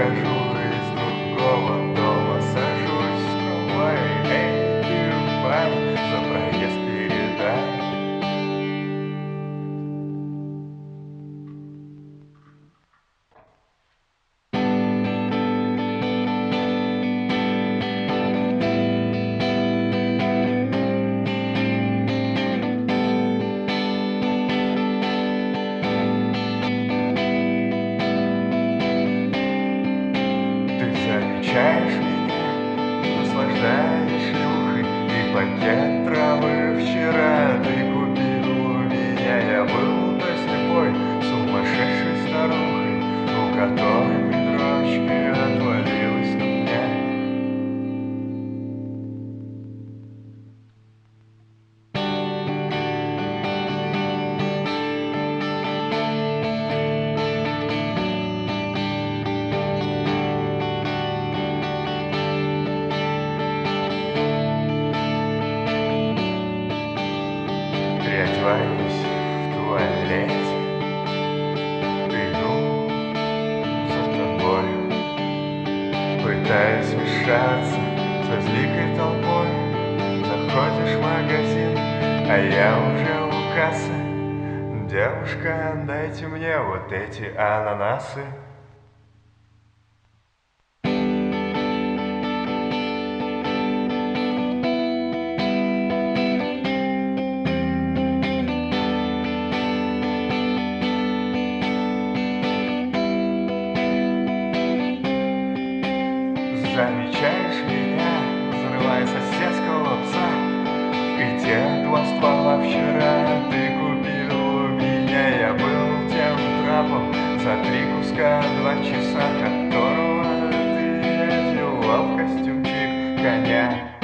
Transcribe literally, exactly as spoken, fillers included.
выхожу из другого дома, сажусь в трамвай. Эй, ты, парень, за проезд передай. Замечаешь меня, наслаждаясь шлюхой, и пакет травы вчера ты купил у меня. Я был той слепой, сумасшедшей старухой, у которой при дрочке отвалилась ступня. Переодеваюсь в туалете, иду за тобою, пытаюсь смешаться со зликой толпой. Заходишь в магазин, а я уже у кассы. Девушка, дайте мне вот эти ананасы. Замечаешь меня, взрывая соседского пса, и те два ствола вчера ты купил у меня. Я был тем трапом за три куска два часа, которого ты одевал в костюмчик коня.